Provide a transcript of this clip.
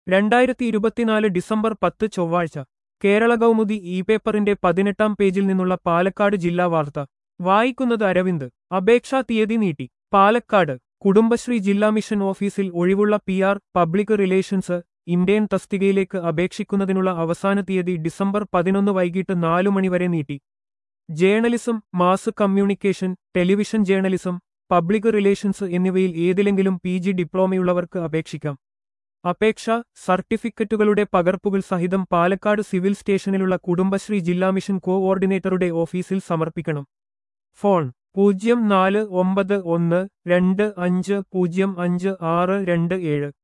2024 December 10 ചൊവ്വാഴ്ച Kerala Kaumudi E പേപ്പറിന്റെ 18-ാം പേജിൽ നിന്നുള്ള പാലക്കാട് ജില്ലാ വാർത്ത വായിക്കുന്നത് അരവിന്ദ്. അപേക്ഷാ തീയതി നീട്ടി. പാലക്കാട് കുടുംബശ്രീ ജില്ലാ മിഷൻ ഓഫീസിൽ ഒഴിവുള്ള PR പബ്ലിക് റിലേഷൻസ് ഇന്ത്യൻ തസ്തികയിലേക്ക് അപേക്ഷിക്കുന്നതിനുള്ള അവസാന തീയതി ഡിസംബർ 11 വൈകിട്ട് 4 മണിവരെ നീട്ടി. Journalism, mass communication, television journalism, public relations എന്നിവയിൽ ഏതിലെങ്കിലും PG ഡിപ്ലോമയുള്ളവർക്ക് അപേക്ഷിക്കാം. അപേക്ഷ സർട്ടിഫിക്കറ്റുകളുടെ പകർപ്പുകൾ സഹിതം പാലക്കാട് സിവിൽ സ്റ്റേഷനിലുള്ള കുടുംബശ്രീ ജില്ലാ മിഷൻ കോഓർഡിനേറ്ററുടെ ഓഫീസിൽ സമർപ്പിക്കണം. ഫോൺ 049125055627.